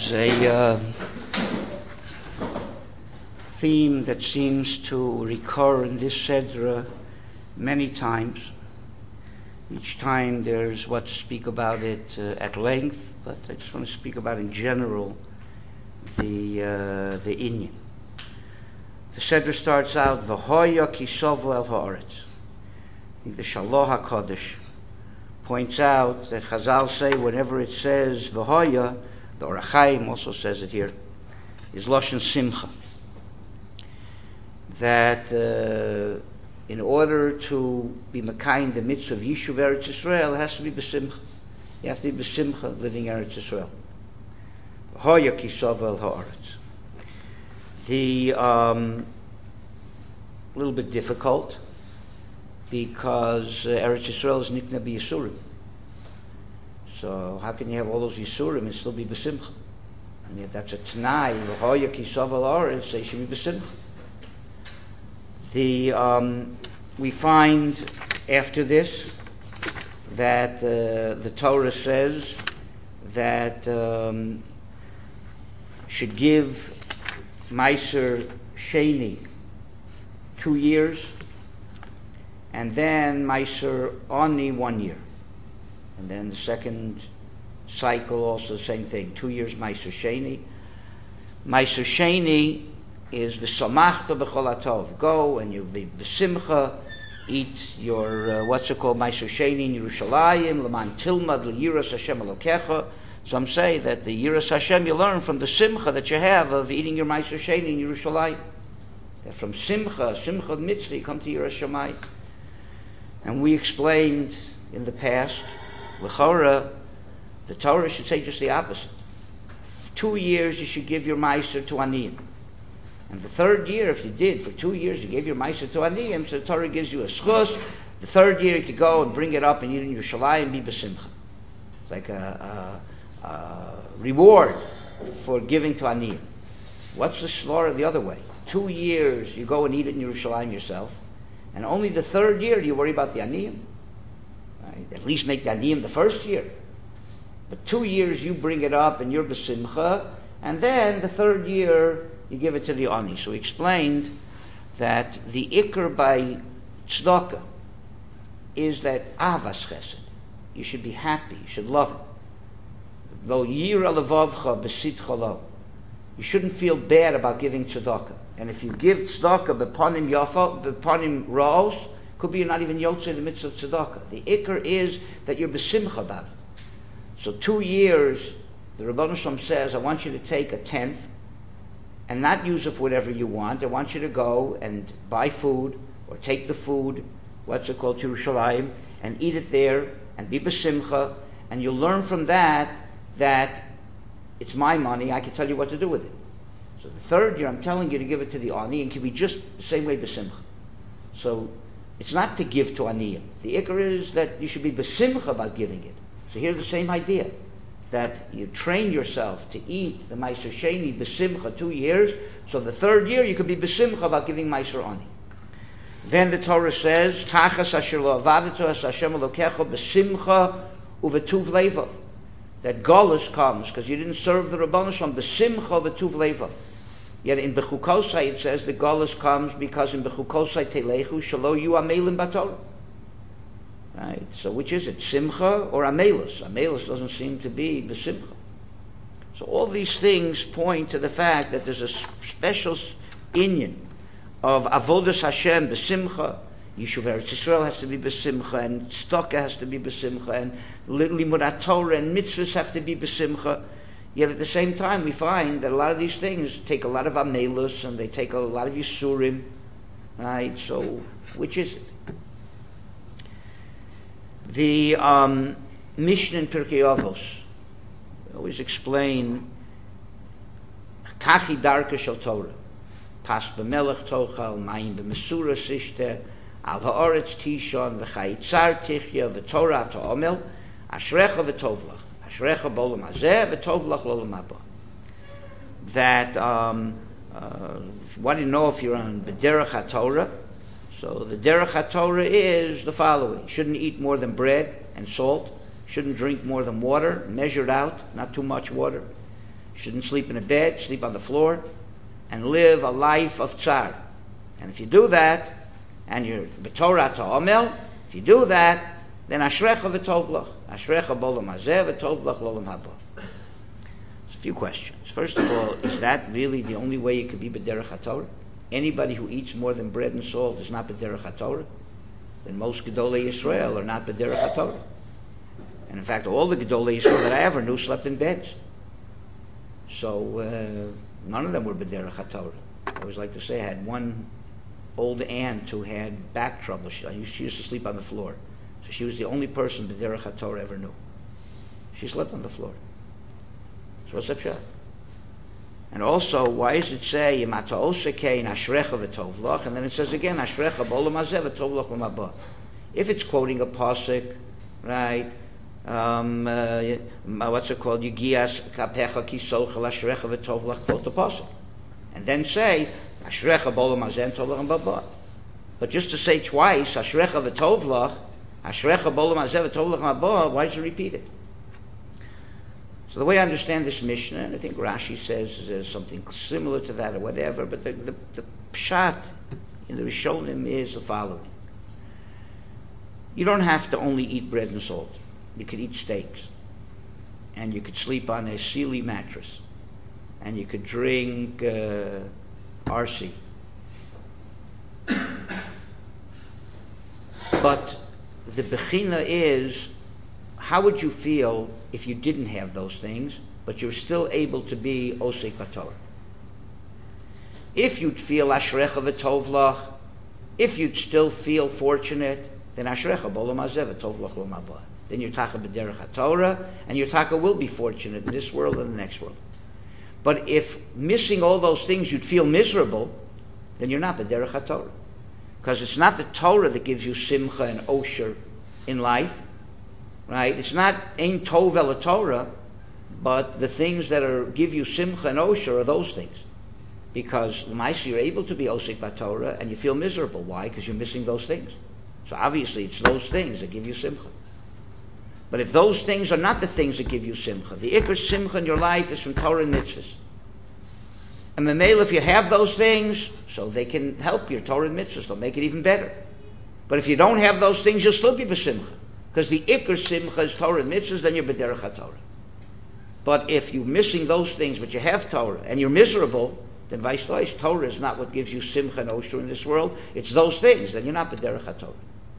There's a theme that seems to recur in this Sedra many times. Each time there's what to speak about it at length, but I just want to speak about in general the inyan. The Sedra starts out, V'hoya ki sovo el ha'aretz. The Shaloh HaKodesh points out that Chazal say whenever it says V'hoya, the Orach Chaim also says it here, is Lashon Simcha. That in order to be Mekayim the mitzvah of Yishuv Eretz Yisrael, it has to be B'simcha. You have to be B'simcha living Eretz Yisrael. V'hoya ki sovo el ha'aretz. The little bit difficult because Eretz Yisrael is nikna b'Yisurim. So how can you have all those Yisurim and still be b'simcha? And if that's a Tanai, v'hoya ki sovo el ha'aretz, they should be b'simcha. We find after this that the Torah says that should give Meiser Sheni 2 years, and then Meiser Oni 1 year, and then the second cycle also the same thing, 2 years Meiser Sheni. Meiser Sheni is the Samachta B'chol HaTov. Go and you'll be b'simcha, eat your what's it called, Meiser Sheni in Yerushalayim, L'man Tilmad L'yiras Hashem Elokecha. Some say that the Yiras Hashem you learn from the simcha that you have of eating your Meiser Sheni in Yerushalayim. That from simcha mitzvah, you come to Yiras Shamayim. And we explained in the past, l'chora, the Torah should say just the opposite. 2 years you should give your Meiser to Aniyim. And the third year, if you did, for 2 years you gave your Meiser to Aniyim, so the Torah gives you a schus. The third year you could go and bring it up and eat in Yerushalayim and be b'simcha. It's like a reward for giving to Aniyim. What's the slaughter the other way? 2 years you go and eat it in Yerushalayim yourself, and only the third year do you worry about the Aniyim. Right? At least make the Aniyim the first year. But 2 years you bring it up and you're b'simcha, and then the third year you give it to the Ani. So we explained that the ikr by tzedakah is that avas chesed. You should be happy, you should love it. Though yira levavcha b'sitcha lo. You shouldn't feel bad about giving tzedakah. And if you give tzedakah b'panim yafa, b'panim ra'os, could be you're not even yotze in the midst of tzedakah. The ikr is that you're b'simcha about it. So 2 years, the Rebbeinu Shalom says, I want you to take a tenth and not use it for whatever you want. I want you to go and buy food or take the food, what's it called, Yerushalayim, and eat it there and be b'simcha, and you'll learn from that it's my money, I can tell you what to do with it. So the third year I'm telling you to give it to the Ani, and it can be just the same way b'simcha. So it's not to give to Aniyim. The ikar is that you should be b'simcha about giving it. So here's the same idea, that you train yourself to eat the Meiser Sheni b'simcha 2 years, so the third year you could be b'simcha about giving Meiser Ani. Then the Torah says, Tachas asher lo avadatu es Hashem Elokecha b'simcha uvetuv levav. That Golus comes because you didn't serve the Rebbeinu Shalom b'simcha uvetuv levav. Yet in Bechukosai it says the Golus comes because in Bechukosai telechu shalo yu amelim batorah. Right? So which is it, simcha or amelus? Amelus doesn't seem to be b'simcha. So all these things point to the fact that there's a special inyan of avodas Hashem b'simcha. Yishuv Eretz Yisrael has to be b'simcha, and tzedakah has to be b'simcha, and limud Torah and mitzvahs have to be b'simcha. Yet at the same time we find that a lot of these things take a lot of amelus and they take a lot of yisurim. Right? So which is it? The Mishnah in Pirkei Avos always explain Kachi Darka Shel Torah, Pas b'melech tochal, Mayim b'mesura sishte, Al ha'oretz tishon, V'chayitzar tichya, V'torah ta'omel, Ashrecha v'tovlach, Ashrecha b'olam hazeh, V'tovlach l'olam haba. That what do you know if you're on B'derech HaTorah? So the Derech HaTorah is the following. Shouldn't eat more than bread and salt. Shouldn't drink more than water, measured out, not too much water. You shouldn't sleep in a bed, sleep on the floor, and live a life of tsar. And if you do that, and you're b'torah ta'omel, if you do that, then ashrecha v'tov lach. Ashrecha b'olam hazeh v'tov lach l'olam haba. There's a few questions. First of all, is that really the only way you could be b'derech HaTorah? Anybody who eats more than bread and salt is not b'derech HaTorah? Then most Gedolei Yisrael are not b'derech HaTorah. And in fact, all the Gedolei Yisrael that I ever knew slept in beds. So none of them were b'derech HaTorah. I always like to say I had one old aunt who had back trouble. She used to sleep on the floor. So she was the only person b'derech HaTorah ever knew. She slept on the floor. So what's up, shot? And also, why does it say Yemata Osekein Ashrecha v'Tov Lach, and then it says again Ashrecha b'Olam Hazeh v'Tov Lach l'Olam Haba? If it's quoting a pasuk, right? What's it called? Yigias kapecha kisolcha l'Ashrecha v'Tov Lach. Quote the pasuk, and then say Ashrecha b'Olam Hazeh v'Tov Lach l'Olam Haba. But just to say twice Ashrecha v'Tov Lach, Ashrecha b'Olam Hazeh v'Tov Lach l'Olam Haba, why does it repeat it? So the way I understand this Mishnah, and I think Rashi says something similar to that or whatever, but the pshat in the Rishonim is the following. You don't have to only eat bread and salt. You could eat steaks. And you could sleep on a Sealy mattress. And you could drink RC. But the Bechina is, how would you feel if you didn't have those things, but you're still able to be Osek B'Torah? If you'd feel Ashrecha v'Tov Lach, if you'd still feel fortunate, then Ashrecha b'Olam Hazeh v'Tov Lach l'Olam Haba. Then your taka b'derech HaTorah, and your taka will be fortunate in this world and the next world. But if missing all those things you'd feel miserable, then you're not b'derech HaTorah. Because it's not the Torah that gives you simcha and osher in life. Right? It's not ein tov el Torah, but the things that give you simcha and osher are those things. Because l'maisa you're able to be osek b'Torah and you feel miserable. Why? Because you're missing those things. So obviously it's those things that give you simcha. But if those things are not the things that give you simcha, the ikar simcha in your life is from Torah and mitzvahs. And memela, if you have those things, so they can help your Torah and mitzvahs, they'll make it even better. But if you don't have those things, you'll still be b'simcha. Because the ikar simcha is Torah and mitzvahs, then you're b'derech HaTorah. But if you're missing those things, but you have Torah, and you're miserable, then vice versa. Torah is not what gives you simcha and osher in this world. It's those things. Then you're not b'derech HaTorah.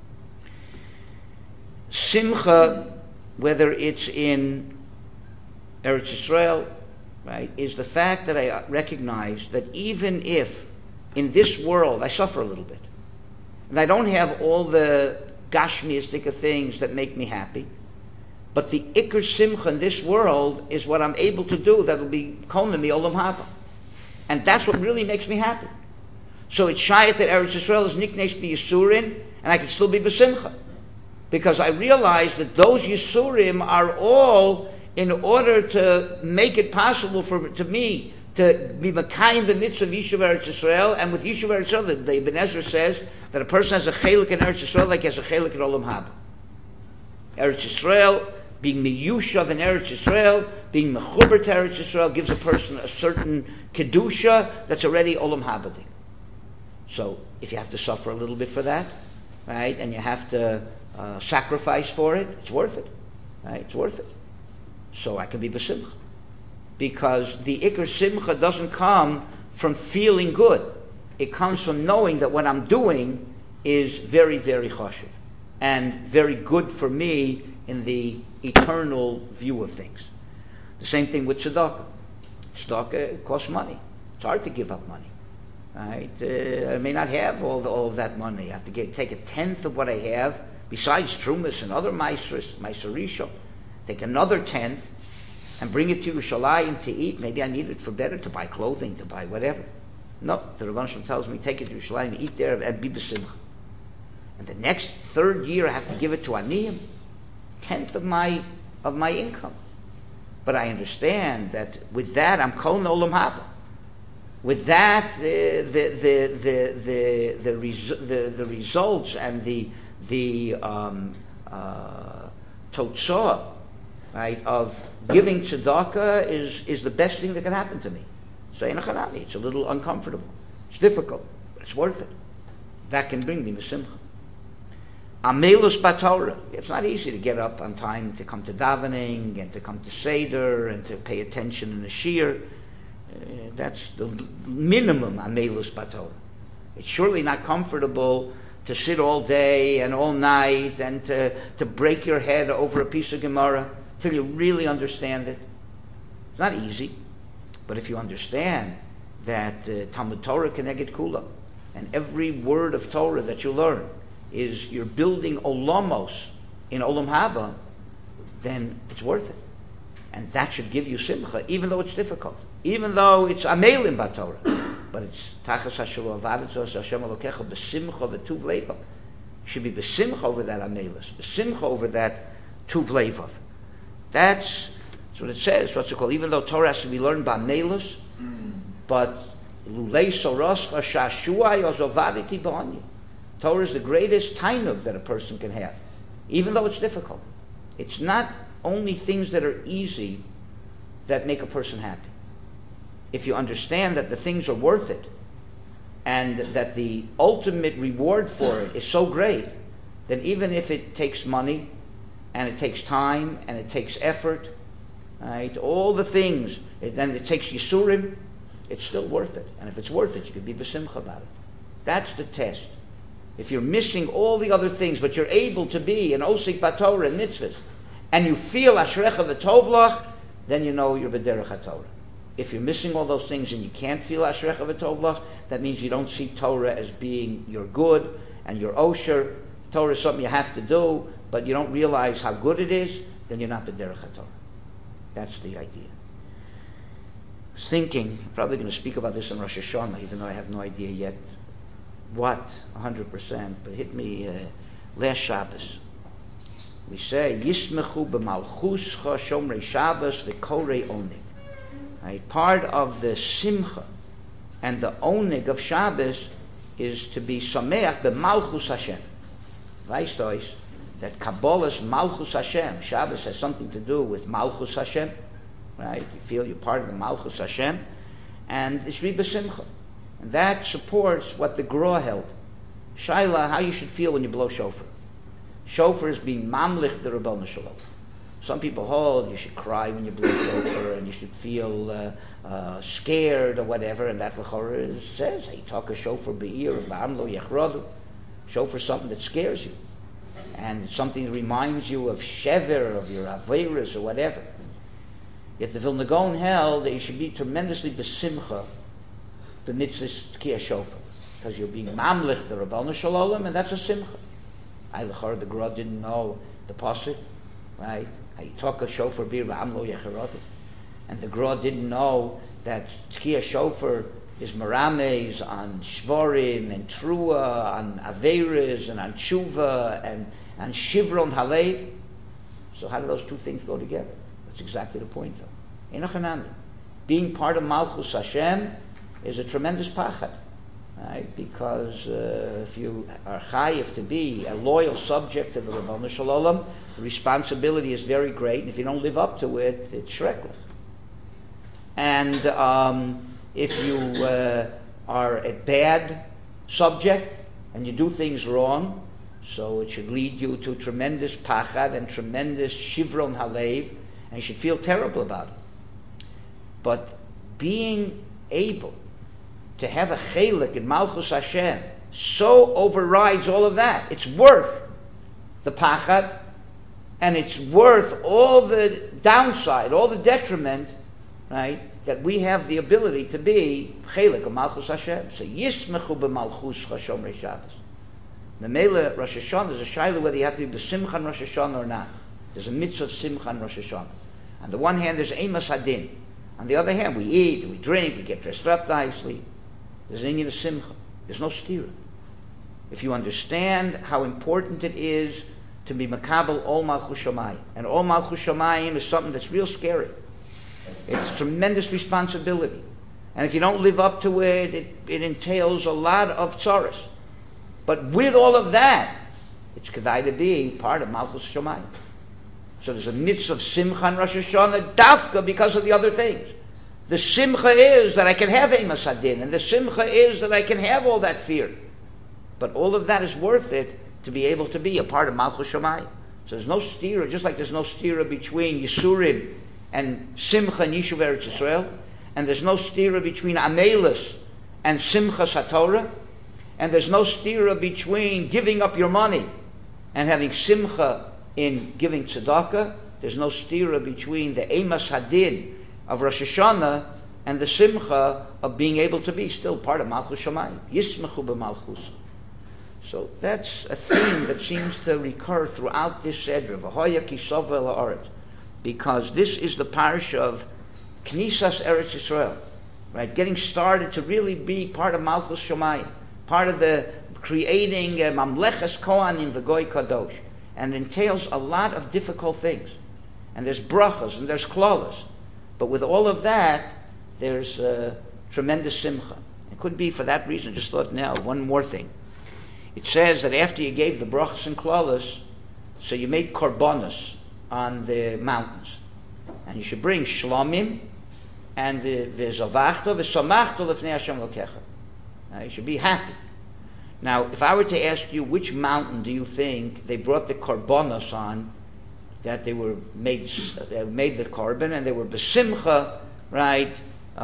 Simcha, whether it's in Eretz Yisrael, right, is the fact that I recognize that even if in this world I suffer a little bit, and I don't have all the gashmiistic things that make me happy, but the ikar simcha in this world is what I'm able to do that will be kolim mi olam haba, and that's what really makes me happy. So it's shayat that Eretz Yisrael is niknesh b'yisurin, and I can still be b'simcha, because I realize that those yisurim are all in order to make it possible for me to be Makayim the mitzvah of Yishuv Eretz Yisrael, and with Yishuv Eretz Yisrael, the Ibn Ezra says that a person has a chelik in Eretz Yisrael like he has a chelik in Olam Haba. Eretz Yisrael, being miyushav in Eretz Yisrael, being mechuber to Eretz Yisrael, gives a person a certain kedusha that's already Olam Haba. So if you have to suffer a little bit for that, right, and you have to sacrifice for it, it's worth it. Right? It's worth it. So I can be b'simcha. Because the ikar simcha doesn't come from feeling good. It comes from knowing that what I'm doing is very, very chashuv and very good for me in the eternal view of things. The same thing with tzedakah. Tzedakah costs money. It's hard to give up money. Right? I may not have all of that money. I have to take a tenth of what I have, besides trumas and other meiser rishon. Take another tenth and bring it to Yerushalayim to eat. Maybe I need it for better, to buy clothing, to buy whatever. No, the Rebbeinu Shalom tells me, take it to Yerushalayim, eat there, and be b'simcha. And the next third year I have to give it to aniyim, tenth of my income. But I understand that with that I'm kol olam haba. With that, the results and the totzah, right, of giving tzedakah is the best thing that can happen to me. So it's a little uncomfortable. It's difficult, but it's worth it. That can bring me Mesimcha. Amelus Batorah. It's not easy to get up on time to come to davening and to come to Seder and to pay attention in the Shir. That's the minimum Amelus Batorah. It's surely not comfortable to sit all day and all night and to break your head over a piece of Gemara till you really understand it. It's not easy. But if you understand that Talmud Torah Keneged Kula, and every word of Torah that you learn is you're building olamos in Olam Haba, then it's worth it. And that should give you simcha, even though it's difficult. Even though it's amelim b'Torah. But it's tachas asher avavitzos Hashem Elokecha b'simcha v'tuv levav. You should be b'simcha over that amelis, b'simcha over that tuv levav. That's what it says. What's it called? Even though Torah has to be learned by amelis, but lulei soroscha shashuai ozovaditi b'onyu. Torah is the greatest tainug that a person can have, even though it's difficult. It's not only things that are easy that make a person happy. If you understand that the things are worth it, and that the ultimate reward for it is so great, then even if it takes money, and it takes time, and it takes effort, right, all the things, then it takes yisurim, it's still worth it. And if it's worth it, you can be besimcha about it. That's the test. If you're missing all the other things, but you're able to be an osik b'Torah and mitzvahs, and you feel ashrecha v'tovlach, then you know you're b'derech haTorah. If you're missing all those things and you can't feel ashrecha v'tovlach, that means you don't see Torah as being your good and your osher. Torah is something you have to do, but you don't realize how good it is, then you're not b'derech haTorah. That's the idea. I was thinking, I'm probably going to speak about this in Rosh Hashanah, even though I have no idea yet what, 100%, but it hit me last Shabbos. We say, Yismechu b'malchuscha shomrei Shabbos v'korei onig. Right? Part of the simcha and the onig of Shabbos is to be sameach b'malchus Hashem. Weißt du, that Kabbalah's malchus Hashem, Shabbos has something to do with malchus Hashem, right? You feel you're part of the malchus Hashem, and it should be b'simcha. And that supports what the Gra held. Shaila, how you should feel when you blow shofar. Shofar is being mamlich the Rabbanu Shalom. Some people hold you should cry when you blow shofar and you should feel scared or whatever, and that V'chorah says, hey, talk a shofar be'ir v'am lo yechradu. Shofar is something that scares you. And it's something that reminds you of shever, of your averas or whatever. Yet the Vilna Gaon held that you should be tremendously besimcha the mitzvah tkiyah shofar, because you're being mamlich the Rabbanu Shalom, and that's a simcha. The Gra didn't know the pasuk, right? I talk a shofar bir v'am lo yecharadu, and the Gra didn't know that tkiyah shofar is merames on shvorim and trua, on averes and on tshuva and on shivron halev. So how do those two things go together? That's exactly the point, though. Enochanami, being part of Malchus Hashem is a tremendous pachad, right? Because if you are chayiv to be a loyal subject of the Rabbanu Shalom, the responsibility is very great, and if you don't live up to it, it's shreklich. And if you are a bad subject and you do things wrong, so it should lead you to tremendous pachad and tremendous shivron halev, and you should feel terrible about it. But being able to have a chelik in Malchus Hashem so overrides all of that. It's worth the pachad, and it's worth all the downside, all the detriment, right? That we have the ability to be chelik of Malchus Hashem. So yismechu b'malchus chashomrei Shabbos. Memela Rosh Hashanah, there's a shayla whether you have to be b'simcha on Rosh Hashanah or not. There's a mitzvah of simcha on Rosh Hashanah. On the one hand, there's emas hadin. On the other hand, we eat, we drink, we get dressed up nicely. There's an inyan of simcha. There's no stira. If you understand how important it is to be makabel ol malchus shamayim, and ol malchus shamayim is something that's real scary. It's tremendous responsibility, and if you don't live up to it, it entails a lot of tzaras. But with all of that, it's kedai to be part of malchus shamayim. So there's a mitzvah of simcha and Rosh Hashanah, dafka, because of the other things. The simcha is that I can have Emas Hadin, and the simcha is that I can have all that fear. But all of that is worth it to be able to be a part of Malchus Shamayim. So there's no stira, just like there's no stira between Yisurim and Simcha and Yishuv Eretz Yisrael, and there's no stira between Amelus and Simcha Satorah, and there's no stira between giving up your money and having Simcha in giving tzedakah. There's no stira between the Emas Hadin of Rosh Hashanah and the Simcha of being able to be still part of Malchus Shamayim. Yismachu b'Malchus. So that's a theme that seems to recur throughout this Sedra, V'hoya ki sova la'aretz, because this is the parsha of Knisas Eretz Yisrael, right? Getting started to really be part of Malchus Shamayim, part of the creating Mamleches Kohanim V'goy Kadosh, and it entails a lot of difficult things. And there's brachas and there's klalas, but with all of that, there's tremendous simcha. It could be for that reason. I just thought now one more thing. It says that after you gave the brachas and klalas, so you made korbanos on the mountains, and you should bring shlomim and v'zavachta v'samachta lefnei Hashem Elokecha. You should be happy. Now, if I were to ask you which mountain do you think they brought the korbanos on, that they were made the korban and they were besimcha, right?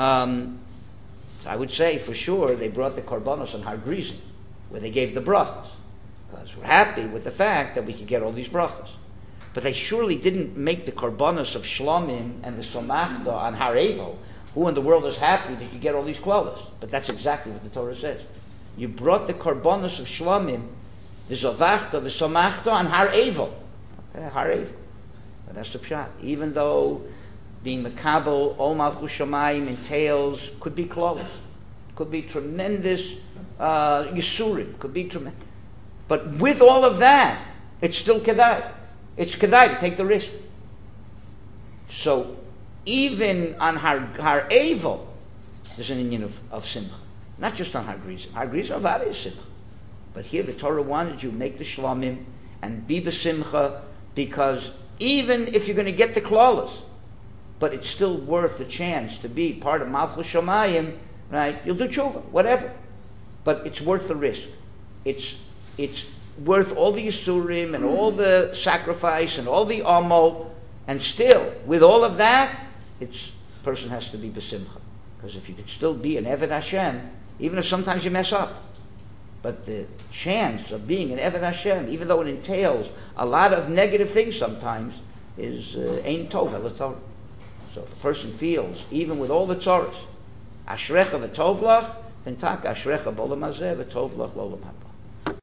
I would say for sure they brought the korbanos on Har Gerizim, where they gave the brachas, because we're happy with the fact that we could get all these brachas. But they surely didn't make the korbanos of Shlomim and the Somachta on Har Evel. Who in the world is happy that you get all these klalas? But that's exactly what the Torah says. You brought the korbanos of Shlomim, the Zavachta, the Somachta on Har Evel. Okay, Har Evel. But that's the pshat. Even though being Mekabel, Ol Malchus Shamayim entails, could be klalas, could be tremendous Yisurim, could be tremendous. But with all of that, it's still Kedai. It's Kedai to take the risk. So even on Har Evel, there's an Inyan of Simcha. Not just on Har Gerizim. Har Gerizim Avada is Simcha. But here the Torah wanted you to make the Shlomim and be B'Simcha, because even if you're going to get the klalas, but it's still worth the chance to be part of Malchus Shamayim, right? You'll do tshuva, whatever. But it's worth the risk. It's worth all the Yisurim and all the sacrifice and all the Amol, and still, with all of that, a person has to be B'Simcha. Because if you could still be an Eved Hashem, even if sometimes you mess up, but the chance of being an Eved Hashem, even though it entails a lot of negative things sometimes, is Ein Tov El Torah. So if a person feels, even with all the tzoros, Ashrecha v'tov lach, then tak Ashrecha b'olam hazeh v'tov lach l'olam haba.